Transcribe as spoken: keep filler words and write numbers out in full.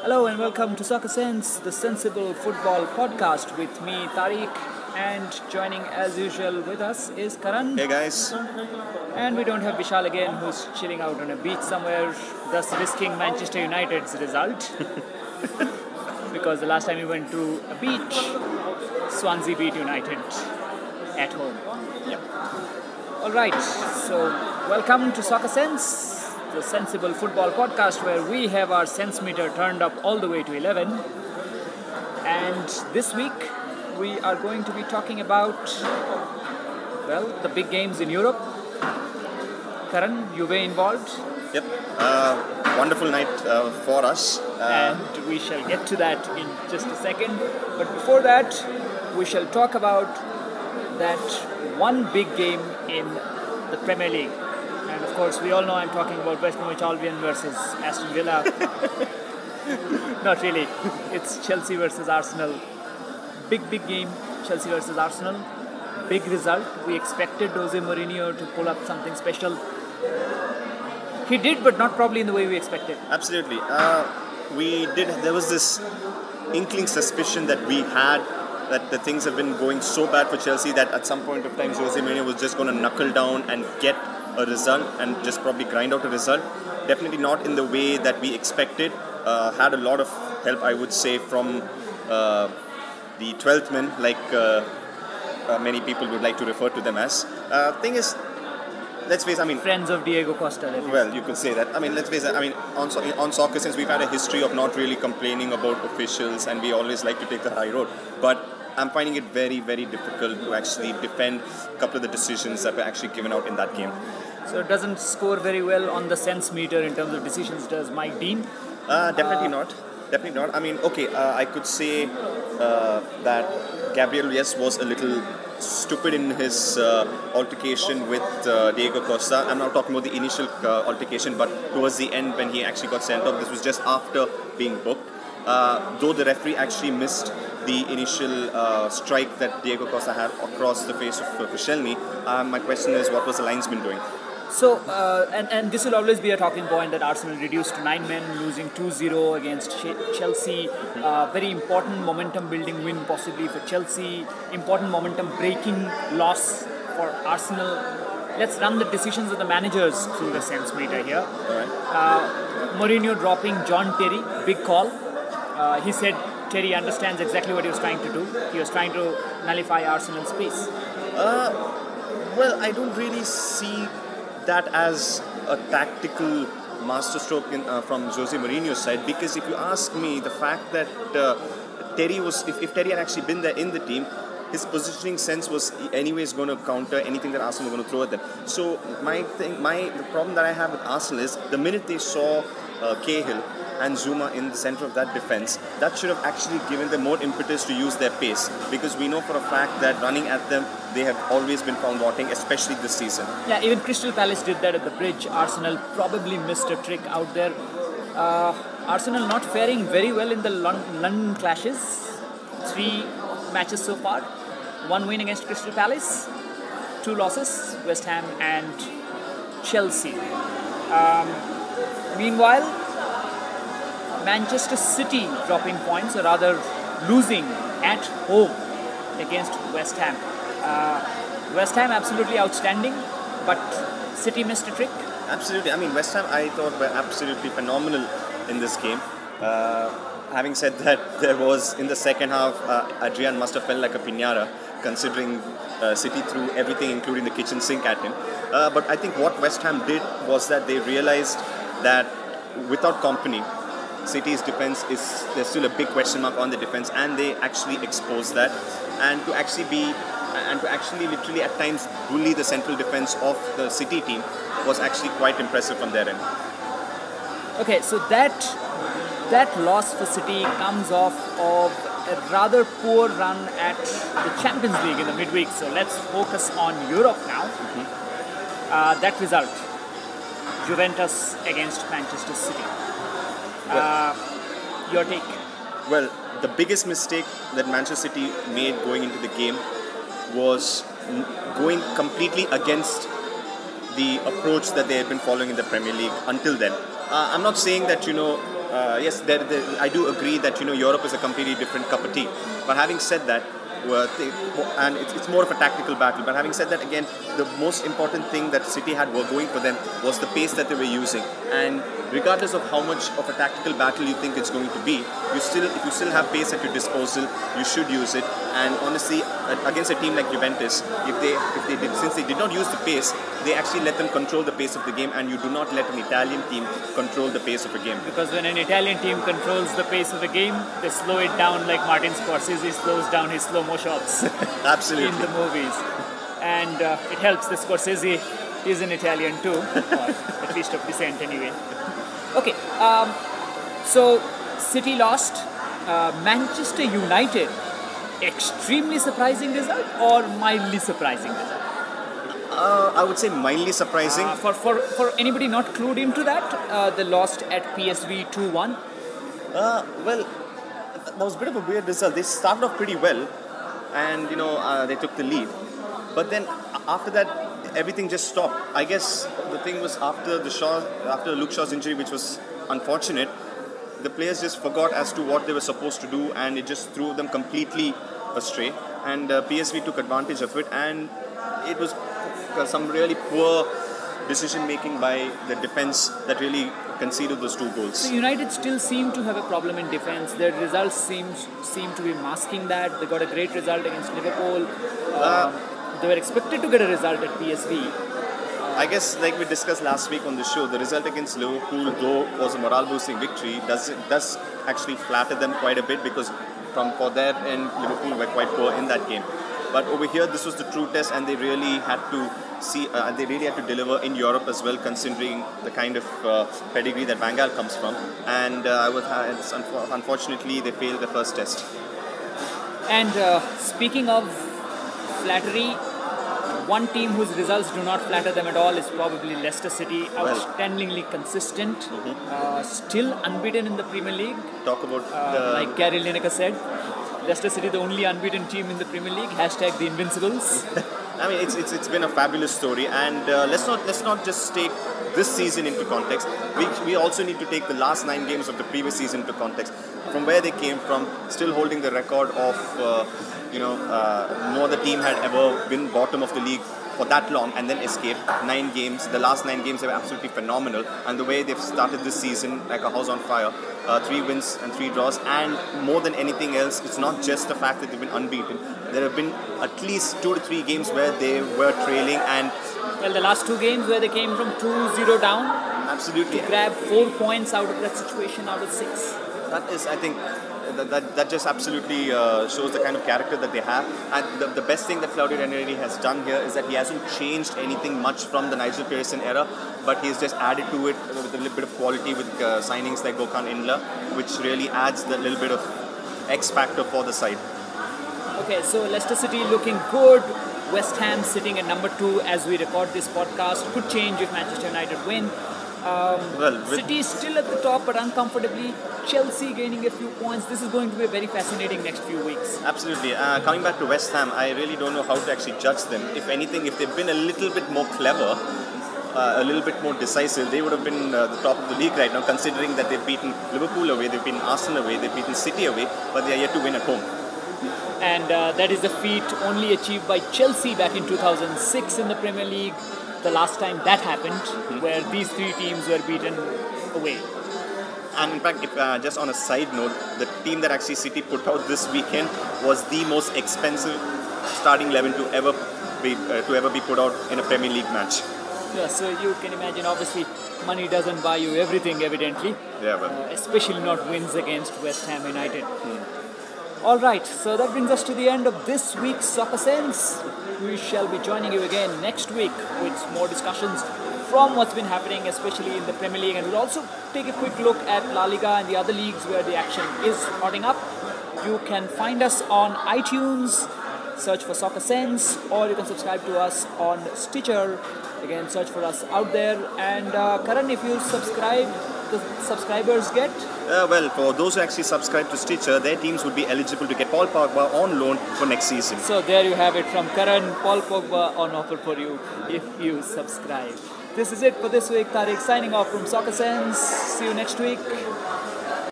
Hello and welcome to Soccer Sense, the sensible football podcast with me, Tariq, and joining as usual with us is Karan. Hey guys. And we don't have Vishal again, who's chilling out on a beach somewhere, thus risking Manchester United's result. Because the last time we went to a beach, Swansea beat United at home. Yep. Alright, so welcome to Soccer Sense, the sensible football podcast where we have our sense meter turned up all the way to eleven. And this week we are going to be talking about, well, the big games in Europe. Karan, you were involved. Yep. Uh, wonderful night uh, for us. Uh, and we shall get to that in just a second. But before that, we shall talk about that one big game in the Premier League. And of course, we all know I'm talking about West Bromwich Albion versus Aston Villa. Not really. It's Chelsea versus Arsenal. Big, big game, Chelsea versus Arsenal. Big result. We expected Jose Mourinho to pull up something special. He did, but not probably in the way we expected. Absolutely. Uh, we did. There was this inkling suspicion that we had that the things have been going so bad for Chelsea that at some point of time Jose Mourinho was just going to knuckle down and get a result and just probably grind out a result. Definitely not in the way that we expected. Uh, had a lot of help, I would say, from uh, the twelfth man, like uh, uh, many people would like to refer to them as. Uh, thing is, let's face, I mean, friends of Diego Costa. Well, you could say that. I mean, let's face it. I mean, on on soccer, since we've had a history of not really complaining about officials, and we always like to take the high road, but I'm finding it very, very difficult to actually defend a couple of the decisions that were actually given out in that game. So it doesn't score very well on the sense meter in terms of decisions, does Mike Dean? Uh, definitely uh, not. Definitely not. I mean, okay, uh, I could say uh, that Gabriel, yes, was a little stupid in his uh, altercation with uh, Diego Costa. I'm not talking about the initial uh, altercation, but towards the end when he actually got sent off. This was just after being booked. Uh, though the referee actually missed the initial uh, strike that Diego Costa had across the face of uh, Koscielny, uh, my question is, what was the linesman doing? So, uh, and, and this will always be a talking point that Arsenal reduced to nine men, losing two zero against Chelsea. Uh, very important momentum-building win possibly for Chelsea. Important momentum-breaking loss for Arsenal. Let's run the decisions of the managers through the sense meter here. Right. Uh, Mourinho dropping John Terry, big call. Uh, he said Terry understands exactly what he was trying to do. He was trying to nullify Arsenal's pace. Uh, well, I don't really see that as a tactical masterstroke in, uh, from Jose Mourinho's side, because if you ask me, the fact that uh, Terry was, if, if Terry had actually been there in the team, his positioning sense was anyways going to counter anything that Arsenal were going to throw at them. So my thing, my the problem that I have with Arsenal is the minute they saw uh, Cahill and Zuma in the center of that defense, that should have actually given them more impetus to use their pace, because we know for a fact that running at them, they have always been found wanting, especially this season. Yeah, even Crystal Palace did that at the bridge. Arsenal probably missed a trick out there. Uh, Arsenal not faring very well in the Lon- London clashes. Three matches so far. One win against Crystal Palace, two losses, West Ham and Chelsea. Um, meanwhile, Manchester City dropping points, or rather losing at home against West Ham. Uh, West Ham absolutely outstanding, but City missed a trick. Absolutely. I mean, West Ham, I thought, were absolutely phenomenal in this game. Uh, having said that, there was, in the second half, uh, Adrian must have felt like a piñata, considering uh, City threw everything, including the kitchen sink, at him. Uh, but I think what West Ham did was that they realized that without Kompany, City's defense is, there's still a big question mark on the defense, and they actually exposed that. And to actually be, and to actually literally at times bully the central defense of the City team was actually quite impressive from their end. Okay, so that that loss for City comes off of a rather poor run at the Champions League in the midweek. So let's focus on Europe now. Mm-hmm. Uh, that result, Juventus against Manchester City. Well, uh, your take? Well, the biggest mistake that Manchester City made going into the game was going completely against the approach that they had been following in the Premier League until then. Uh, I'm not saying that, you know, uh, yes, there, there, I do agree that you know Europe is a completely different cup of tea. But having said that, uh, they, and it's, it's more of a tactical battle. But having said that, again, the most important thing that City had were going for them was the pace that they were using. And regardless of how much of a tactical battle you think it's going to be, you still, if you still have pace at your disposal, you should use it. And honestly, against a team like Juventus, if they, if they did, since they did not use the pace, they actually let them control the pace of the game, and you do not let an Italian team control the pace of a game. Because when an Italian team controls the pace of a game, they slow it down like Martin Scorsese slows down his slow-mo shots Absolutely. in the movies. And uh, it helps that Scorsese is an Italian too, or at least of descent anyway. Okay, um, so City lost. Uh, Manchester United, extremely surprising result or mildly surprising result? Uh, I would say mildly surprising. Uh, for, for, for anybody not clued into that, uh, they lost at P S V two one. Uh, well, that was a bit of a weird result. They started off pretty well, and you know uh, they took the lead. But then after that, everything just stopped. I guess the thing was after the Shaw, after Luke Shaw's injury, which was unfortunate, the players just forgot as to what they were supposed to do, and it just threw them completely astray. And uh, P S V took advantage of it, and it was some really poor decision making by the defense that really conceded those two goals. So United still seem to have a problem in defense. Their results seem seem to be masking that. They got a great result against Liverpool. Uh, uh, they were expected to get a result at P S V. I guess, like we discussed last week on the show, the result against Liverpool, though was a morale-boosting victory, does does actually flatter them quite a bit, because from for their end, Liverpool were quite poor in that game. But over here, this was the true test, and they really had to see, uh, they really had to deliver in Europe as well, considering the kind of uh, pedigree that Van Gaal comes from. And uh, I was, uh, it's unf- unfortunately, they failed the first test. And uh, speaking of flattery, one team whose results do not flatter them at all is probably Leicester City. Outstandingly consistent, mm-hmm. uh, still unbeaten in the Premier League. Talk about uh, the... like Gary Lineker said, Leicester City the only unbeaten team in the Premier League. Hashtag the Invincibles. I mean, it's, it's it's been a fabulous story, and uh, let's not let's not just take this season into context. We we also need to take the last nine games of the previous season into context. From where they came from, still holding the record of uh, you know uh, no other team had ever been bottom of the league for that long and then escaped. Nine games, the last nine games, they were absolutely phenomenal, and the way they've started this season like a house on fire. Uh, three wins and three draws, and more than anything else, it's not just the fact that they've been unbeaten. There have been at least two to three games where they were trailing, and well, the last two games where they came from two zero down, absolutely, to grab four points out of that situation out of six. That is, I think, that, that, that just absolutely uh, shows the kind of character that they have. And the, the best thing that Claudio Ranieri has done here is that he hasn't changed anything much from the Nigel Pearson era, but he's just added to it with a little bit of quality with uh, signings like Gökhan Inler, which really adds that little bit of X factor for the side. Okay, so Leicester City looking good. West Ham sitting at number two as we record this podcast. Could change if Manchester United win. Um, well, City is still at the top, but uncomfortably. Chelsea gaining a few points. This is going to be a very fascinating next few weeks. Absolutely. Uh, coming back to West Ham, I really don't know how to actually judge them. If anything, if they've been a little bit more clever, uh, a little bit more decisive, they would have been uh, the top of the league right now, considering that they've beaten Liverpool away, they've beaten Arsenal away, they've beaten City away, but they are yet to win at home. And uh, that is a feat only achieved by Chelsea back in two thousand six in the Premier League. The last time that happened, mm-hmm. where these three teams were beaten away. And in fact, if, uh, just on a side note, the team that actually City put out this weekend was the most expensive starting eleven to ever be uh, to ever be put out in a Premier League match. Yeah, so you can imagine, obviously, money doesn't buy you everything, evidently. Yeah, well. Uh, especially not wins against West Ham United. Hmm. All right, so that brings us to the end of this week's Soccer Sense. We shall be joining you again next week with more discussions from what's been happening, especially in the Premier League, and we'll also take a quick look at La Liga and the other leagues where the action is hotting up. You can find us on iTunes, search for Soccer Sense, or you can subscribe to us on Stitcher. Again, search for us out there. And uh, Karan, if you subscribe, the subscribers get? Uh, well, for those who actually subscribe to Stitcher, their teams would be eligible to get Paul Pogba on loan for next season. So there you have it from Karan, Paul Pogba on offer for you if you subscribe. This is it for this week. Tariq signing off from Soccer Sense. See you next week.